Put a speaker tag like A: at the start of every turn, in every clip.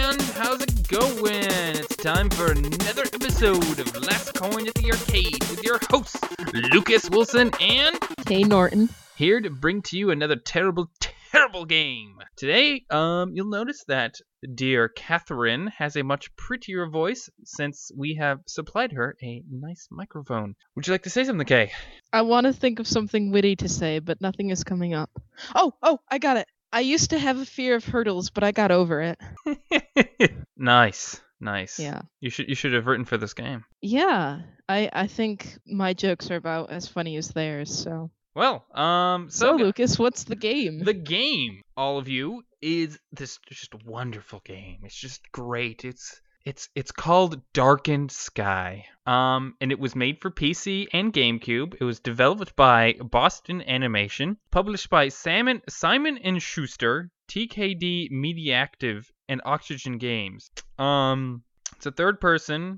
A: and how's it going? It's time for another episode of Last Coin at the Arcade with your hosts, Lucas Wilson and
B: Kay Norton.
A: Here to bring to you another terrible game. Today, you'll notice that dear Catherine has a much prettier voice since we have supplied her a nice microphone. Would you like to say something, Kay?
B: I want to think of something witty to say, but nothing is coming up. Oh, I got it. I used to have a fear of hurdles, but I got over it.
A: Nice.
B: Yeah.
A: You should have written for this game.
B: Yeah, I think my jokes are about as funny as theirs, so...
A: Well,
B: So Lucas, what's the game?
A: The game, all of you, is this just wonderful game. It's just great. It's called Darkened Sky. And it was made for PC and GameCube. It was developed by Boston Animation, published by Simon & Schuster, TKD Mediactive, and Oxygen Games. It's a third-person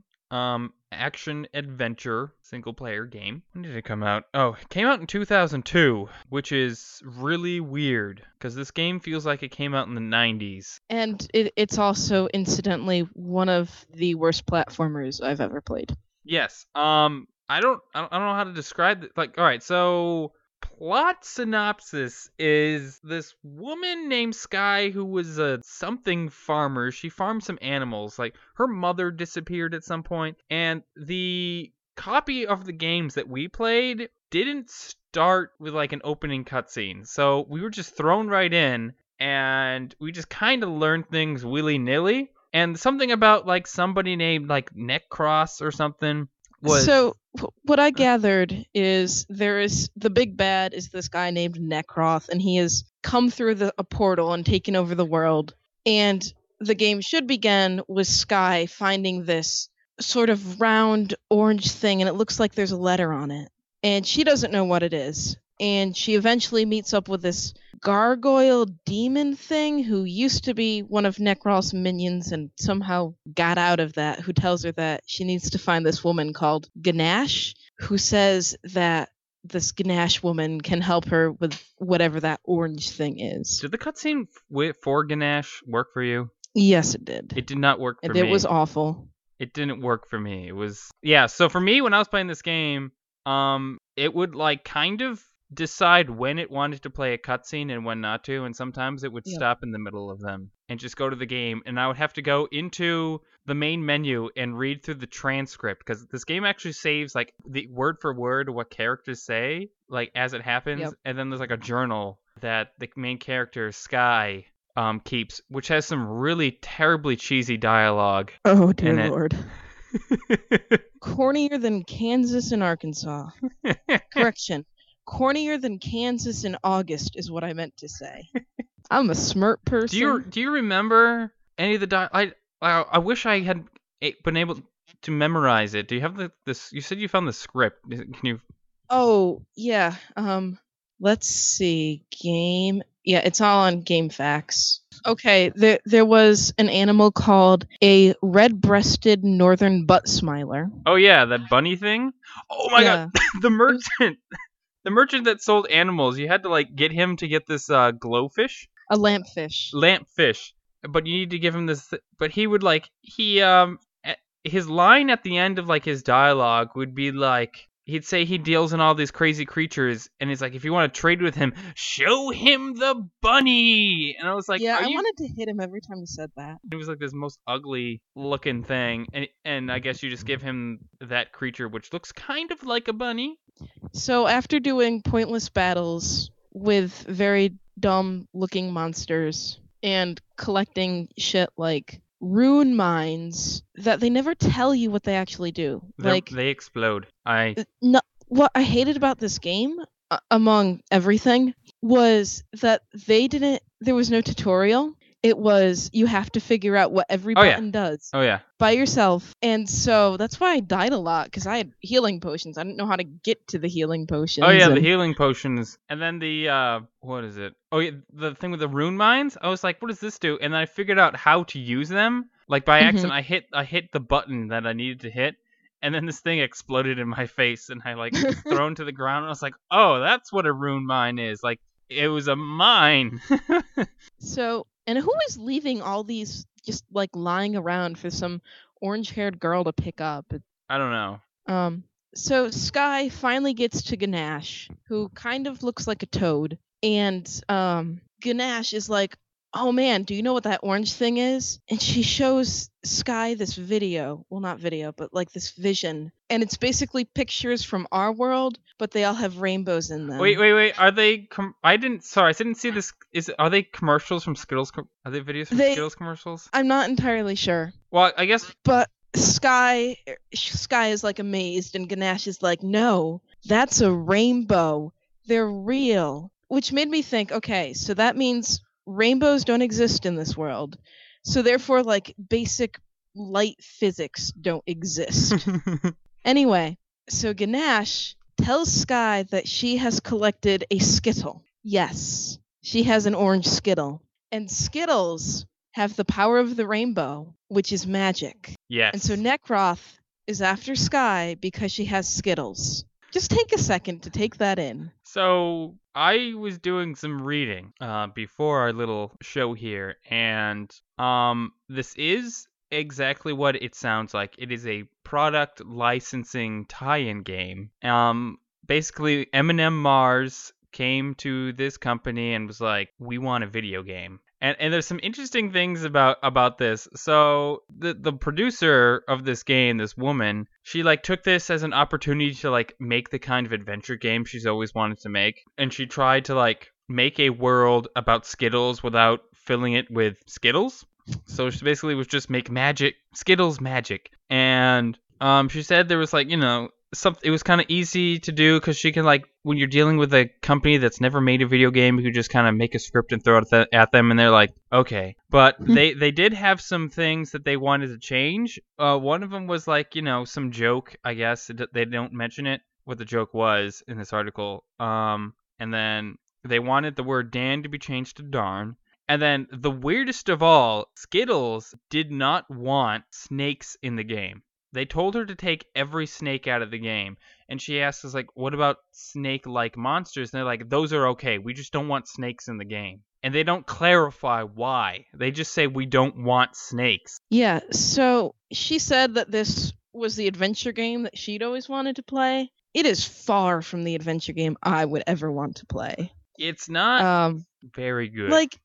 A: action adventure single player game. When did it come out? Oh, it came out in 2002, which is really weird because this game feels like it came out in the 90s.
B: And it's also, incidentally, one of the worst platformers I've ever played.
A: Yes. I don't know how to describe it. Like, all right, so plot synopsis is this woman named Sky who was a something farmer. She farmed some animals. Like, her mother disappeared at some point, and the copy of the games that we played didn't start with like an opening cutscene. So we were just thrown right in, and we just kind of learned things willy-nilly. And something about like somebody named like Necros or something was...
B: So what I gathered is the big bad is this guy named Necroth, and he has come through a portal and taken over the world. And the game should begin with Sky finding this sort of round orange thing, and it looks like there's a letter on it. And she doesn't know what it is. And she eventually meets up with this gargoyle demon thing who used to be one of Necroth's minions and somehow got out of that, who tells her that she needs to find this woman called Ganache, who says that this Ganache woman can help her with whatever that orange thing is.
A: Did the cutscene for Ganache work for you?
B: Yes, it did.
A: It did not work for me.
B: And it was awful.
A: It didn't work for me. It was... Yeah, so for me, when I was playing this game, it would like kind of decide when it wanted to play a cutscene and when not to, and sometimes it would stop in the middle of them and just go to the game, and I would have to go into the main menu and read through the transcript, because this game actually saves like the word for word what characters say like as it happens. And then there's like a journal that the main character Sky keeps, which has some really terribly cheesy dialogue.
B: Oh dear Lord. Cornier than Kansas and Arkansas. Correction. Cornier than Kansas in August is what I meant to say. I'm a smart person.
A: Do you remember any of the I wish I had been able to memorize it. Do you have this? You said you found the script. Can you?
B: Oh yeah. Let's see. Game. Yeah, it's all on GameFAQs. Okay, there was an animal called a red-breasted northern butt smiler.
A: Oh yeah, that bunny thing. Oh my god, the merchant. The merchant that sold animals, you had to like get him to get this glowfish.
B: A lampfish.
A: Lampfish. But you need to give him this. But he would like his line at the end of like his dialogue would be like, he'd say he deals in all these crazy creatures, and he's like, if you want to trade with him, show him the bunny. And I was like,
B: yeah, I wanted to hit him every time he said that.
A: It was like this most ugly looking thing, and I guess you just give him that creature, which looks kind of like a bunny.
B: So after doing pointless battles with very dumb-looking monsters and collecting shit like rune mines that they never tell you what they actually do.
A: They explode.
B: What I hated about this game, among everything, was that there was no tutorial. It was, you have to figure out what every button does.
A: Oh, yeah.
B: By yourself. And so that's why I died a lot, because I had healing potions. I didn't know how to get to the healing potions.
A: Oh, yeah, the healing potions. And then the, what is it? Oh, yeah, the thing with the rune mines? I was like, what does this do? And then I figured out how to use them. Like, by accident, I hit the button that I needed to hit. And then this thing exploded in my face, and I, like, was thrown to the ground. And I was like, oh, that's what a rune mine is. Like, it was a mine.
B: So... And who is leaving all these just like lying around for some orange-haired girl to pick up.
A: I don't know.
B: So Sky finally gets to Ganache, who kind of looks like a toad, and Ganache is like, "Oh man, do you know what that orange thing is?" And she shows Sky this video. Well, not video, but like this vision. And it's basically pictures from our world, but they all have rainbows in them.
A: Wait. Are they? I didn't see this. Are they commercials from Skittles? Are they videos from Skittles commercials?
B: I'm not entirely sure.
A: Well, I guess.
B: But Sky is like amazed, and Ganache is like, "No, that's a rainbow. They're real." Which made me think, okay, so that means rainbows don't exist in this world. So therefore, like, basic light physics don't exist. Anyway, so Ganache tells Sky that she has collected a Skittle. Yes, she has an orange Skittle. And Skittles have the power of the rainbow, which is magic.
A: Yes.
B: And so Nekroth is after Sky because she has Skittles. Just take a second to take that in.
A: So I was doing some reading before our little show here, and this is exactly what it sounds like. It is a product licensing tie-in game. Basically, M&M Mars came to this company and was like, "We want a video game." And there's some interesting things about this. So the producer of this game, this woman, she like took this as an opportunity to like make the kind of adventure game she's always wanted to make. And she tried to like make a world about Skittles without filling it with Skittles. So she basically was just make Skittles magic. And she said there was like, it was kind of easy to do because she can, like, when you're dealing with a company that's never made a video game, you can just kind of make a script and throw it at them, and they're like, okay. But they did have some things that they wanted to change. One of them was like, some joke, I guess. They don't mention it, what the joke was in this article. And then they wanted the word Dan to be changed to darn. And then the weirdest of all, Skittles did not want snakes in the game. They told her to take every snake out of the game. And she asked us, like, what about snake-like monsters? And they're like, those are okay. We just don't want snakes in the game. And they don't clarify why. They just say we don't want snakes.
B: Yeah, so she said that this was the adventure game that she'd always wanted to play. It is far from the adventure game I would ever want to play.
A: It's not very good.
B: Like,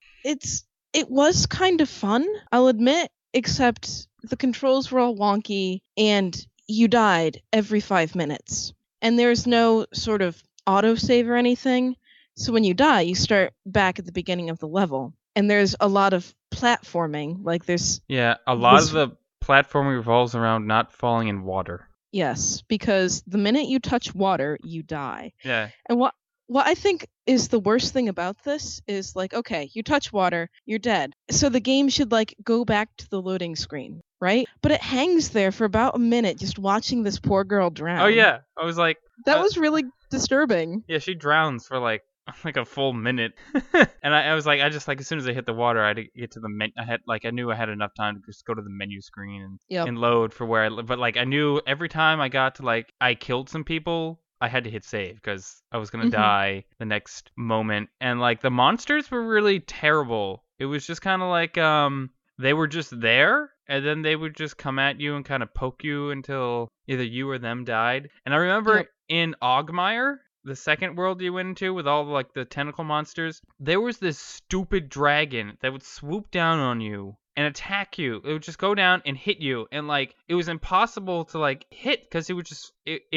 B: it was kind of fun, I'll admit, except the controls were all wonky, and you died every 5 minutes. And there's no sort of autosave or anything, so when you die, you start back at the beginning of the level. And there's a lot of platforming, like there's...
A: Yeah, a lot of the platforming revolves around not falling in water.
B: Yes, because the minute you touch water, you die.
A: Yeah.
B: And what I think is the worst thing about this is, like, okay, you touch water, you're dead. So the game should, like, go back to the loading screen, right? But it hangs there for about a minute just watching this poor girl drown.
A: Oh, yeah. I was like...
B: That was really disturbing.
A: Yeah, she drowns for, like a full minute. And I was like, as soon as I hit the water, I had to get to the menu. I knew I had enough time to just go to the menu screen and load for where I live. But, like, I knew every time I got to, like, I killed some people, I had to hit save because I was going to die the next moment. And, like, the monsters were really terrible. It was just kind of like they were just there, and then they would just come at you and kind of poke you until either you or them died. And I remember in Ogmire, the second world you went into with all, like, the tentacle monsters, there was this stupid dragon that would swoop down on you and attack you. It would just go down and hit you. And, like, it was impossible to, like, hit because it would just...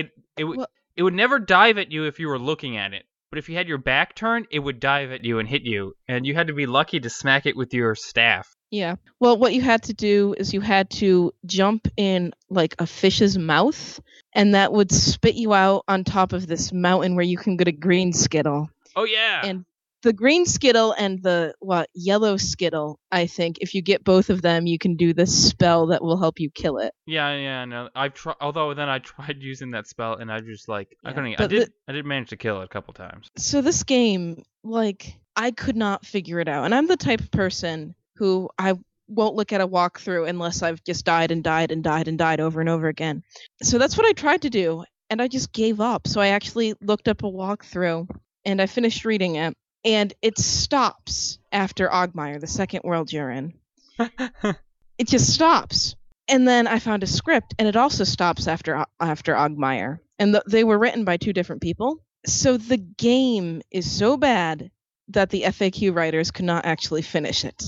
A: It would never dive at you if you were looking at it. But if you had your back turned, it would dive at you and hit you. And you had to be lucky to smack it with your staff.
B: Yeah. Well, what you had to do is you had to jump in, like, a fish's mouth, and that would spit you out on top of this mountain where you can get a green Skittle.
A: Oh, yeah.
B: And the green Skittle and the yellow Skittle, I think, if you get both of them, you can do this spell that will help you kill it.
A: Yeah, no. Although then I tried using that spell and I just, like,
B: Yeah.
A: I couldn't. I did manage to kill it a couple times.
B: So this game, like, I could not figure it out. And I'm the type of person who I won't look at a walkthrough unless I've just died and died and died and died over and over again. So that's what I tried to do, and I just gave up. So I actually looked up a walkthrough, and I finished reading it. And it stops after Ogmire, the second world you're in. it just stops. And then I found a script, and it also stops after Ogmire. And they were written by 2 different people. So the game is so bad that the FAQ writers could not actually finish it.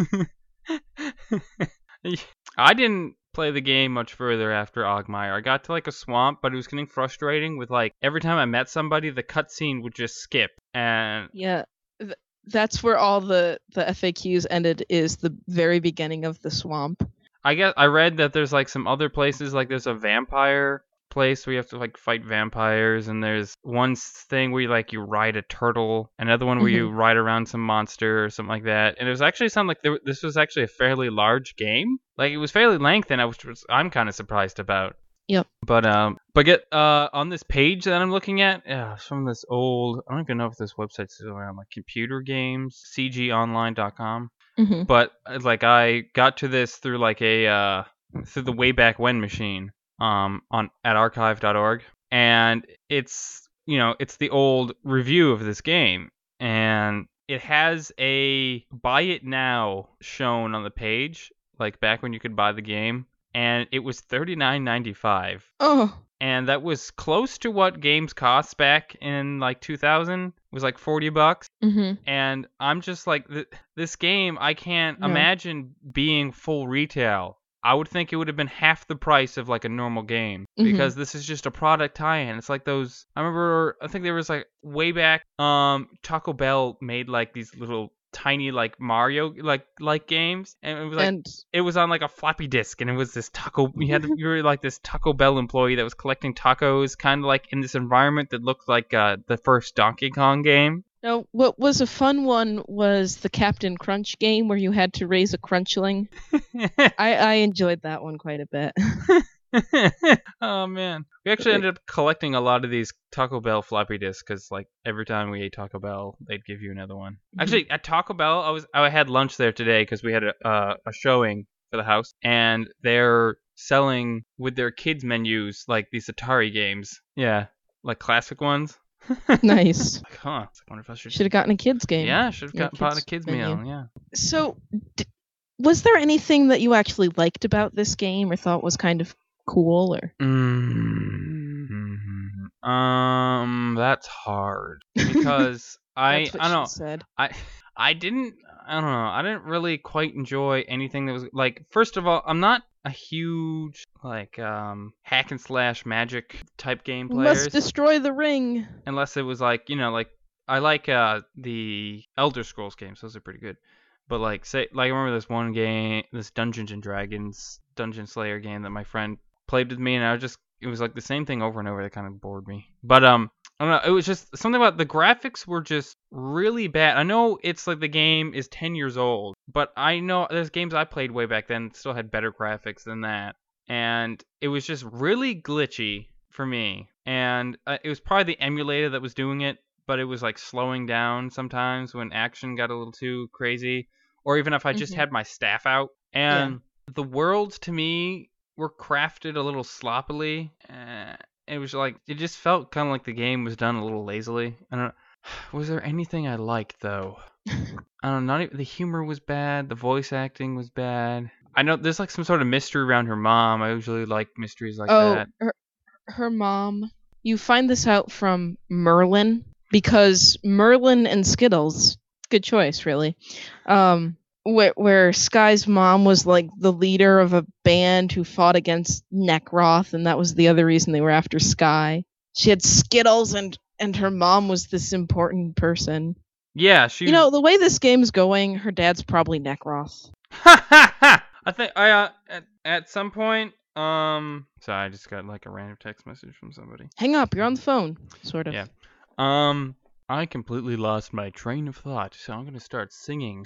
A: I didn't play the game much further after Ogmire. I got to like a swamp, but it was getting frustrating with like every time I met somebody, the cutscene would just skip. And
B: yeah, that's where all the FAQs ended, is the very beginning of the swamp.
A: I guess I read that there's like some other places, like there's a vampire place where you have to like fight vampires, and there's one thing where you ride a turtle, another one where you ride around some monster or something like that. And it was actually sound like this was actually a fairly large game. Like it was fairly lengthy, and I'm kind of surprised about.
B: Yep.
A: But get on this page that I'm looking at, it's from this old, I don't even know if this website's still around, like Computer Games, cgonline.com. But like I got to this through like a through the Wayback When machine at archive.org, and it's it's the old review of this game, and it has a buy it now shown on the page, like back when you could buy the game, and it was $39.95.
B: Oh.
A: And that was close to what games cost back in like 2000. It was like $40. And I'm just like, this game, I can't imagine being full retail. I would think it would have been half the price of like a normal game, because this is just a product tie-in. It's like those, I think there was like way back, Taco Bell made like these little tiny like Mario like games, and it was like it was on like a floppy disk, and it was this you were like this Taco Bell employee that was collecting tacos, kind of like in this environment that looked like the first Donkey Kong game.
B: No, what was a fun one was the Captain Crunch game where you had to raise a crunchling. I enjoyed that one quite a bit.
A: Oh man, we actually ended up collecting a lot of these Taco Bell floppy disks, because like every time we ate Taco Bell, they'd give you another one. Actually, at Taco Bell, I had lunch there today because we had a showing for the house, and they're selling with their kids menus like these Atari games. Yeah, like classic ones.
B: Nice.
A: Like, I wonder if I should
B: have gotten a kids game.
A: Yeah, I should have bought a kids meal. Yeah.
B: So, was there anything that you actually liked about this game or thought was kind of cool? Or
A: that's hard, because I don't know.
B: Said.
A: I didn't really quite enjoy anything that was like, first of all, I'm not a huge like hack and slash magic type game player.
B: Let's destroy the ring.
A: Unless it was like, like I like the Elder Scrolls games, those are pretty good. But like I remember this one game, this Dungeons and Dragons Dungeon Slayer game that my friend played with me, and it was like the same thing over and over that kind of bored me. But I don't know, it was just something about the graphics were just really bad. I know it's like the game is 10 years old, but I know there's games I played way back then that still had better graphics than that. And it was just really glitchy for me. And it was probably the emulator that was doing it, but it was like slowing down sometimes when action got a little too crazy. Or even if I just had my staff out. And the worlds to me were crafted a little sloppily. It was like, it just felt kind of like the game was done a little lazily. I don't know. Was there anything I liked though? I don't know. The humor was bad. The voice acting was bad. I know there's like some sort of mystery around her mom. I usually like mysteries like that.
B: Her mom. You find this out from Merlin, because Merlin and Skittles, good choice, really. Where Sky's mom was like the leader of a band who fought against Nekroth, and that was the other reason they were after Sky. She had Skittles, and her mom was this important person.
A: Yeah,
B: the way this game's going, her dad's probably Nekroth.
A: I think at some point, sorry, I just got like a random text message from somebody.
B: Hang up, you're on the phone, sort of.
A: Yeah. I completely lost my train of thought, so I'm gonna start singing.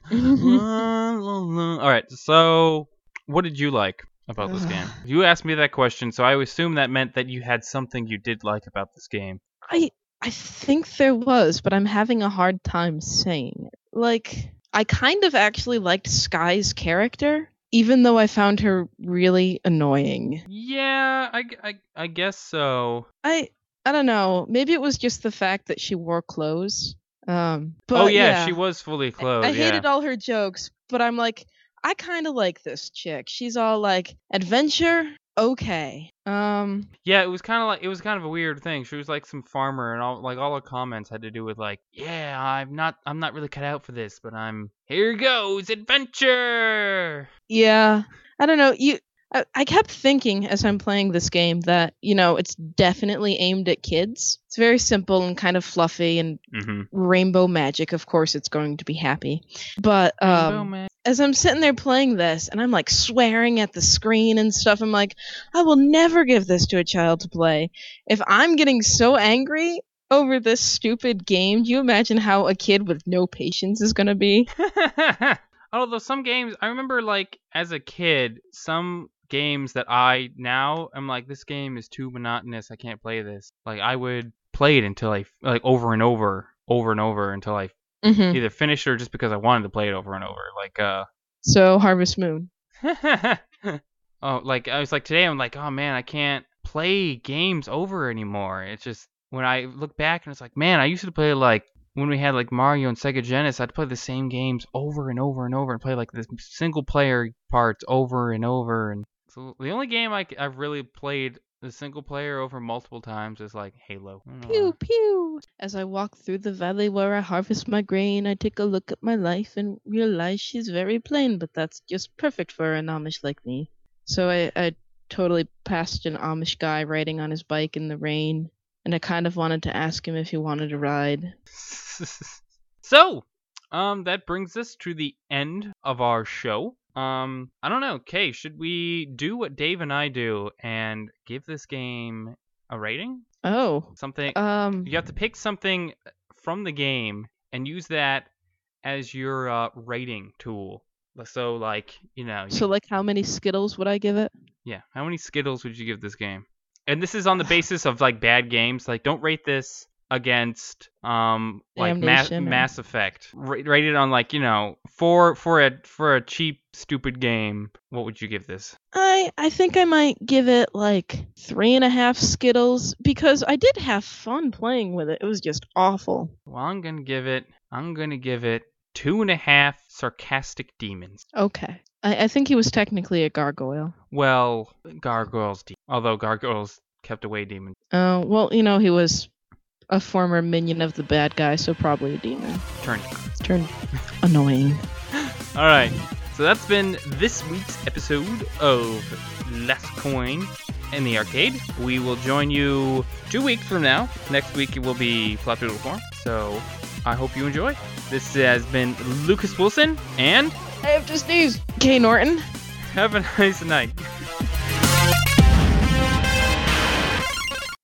A: All right, so what did you like about this game? You asked me that question, so I assume that meant that you had something you did like about this game.
B: I think there was, but I'm having a hard time saying it. Like, I kind of actually liked Sky's character, even though I found her really annoying.
A: Yeah, I guess so.
B: I don't know. Maybe it was just the fact that she wore clothes. But
A: she was fully clothed.
B: I hated all her jokes, but I'm like, I kind of like this chick. She's all like, adventure? Okay.
A: Yeah, it was kind of a weird thing. She was like some farmer, and all her comments had to do with like, yeah, I'm not really cut out for this, but here goes adventure.
B: Yeah. I don't know. I kept thinking as I'm playing this game that, it's definitely aimed at kids. It's very simple and kind of fluffy and rainbow magic. Of course, it's going to be happy. But as I'm sitting there playing this and I'm like swearing at the screen and stuff, I'm like, I will never give this to a child to play. If I'm getting so angry over this stupid game, do you imagine how a kid with no patience is going to be?
A: Although some games, I remember like as a kid, some games that I now am like, this game is too monotonous. I can't play this. Like I would play it until I like over and over until I either finished or just because I wanted to play it over and over. Like
B: So Harvest Moon.
A: Oh, like I was like today I'm like, oh man, I can't play games over anymore. It's just when I look back and it's like, man, I used to play like when we had like Mario and Sega Genesis, I'd play the same games over and over and over and play like the single player parts over and over. And so the only game I've really played the single player over multiple times is like Halo.
B: Pew pew. As I walk through the valley where I harvest my grain, I take a look at my life and realize she's very plain, but that's just perfect for an Amish like me. So I totally passed an Amish guy riding on his bike in the rain, and I kind of wanted to ask him if he wanted to ride.
A: So, that brings us to the end of our show. I don't know, Kay, should we do what Dave and I do and give this game a rating?
B: Oh.
A: Something. You have to pick something from the game and use that as your rating tool. So, like,
B: So, like, how many Skittles would I give it?
A: Yeah, how many Skittles would you give this game? And this is on the basis of, like, bad games. Like, don't rate this against like Mass Effect. Rate it on like for a cheap stupid game. What would you give this?
B: I think I might give it like 3.5 Skittles because I did have fun playing with it. It was just awful.
A: Well, I'm gonna give it 2.5 sarcastic demons.
B: Okay. I think he was technically a gargoyle.
A: Well, gargoyles, although gargoyles kept away demons.
B: Oh, well, he was a former minion of the bad guy, so probably a demon. Turn annoying.
A: All right. So that's been this week's episode of Last Coin in the Arcade. We will join you 2 weeks from now. Next week it will be Flapdoodle Form. So I hope you enjoy. This has been Lucas Wilson and
B: I have to sneeze. Kay Norton.
A: Have a nice night.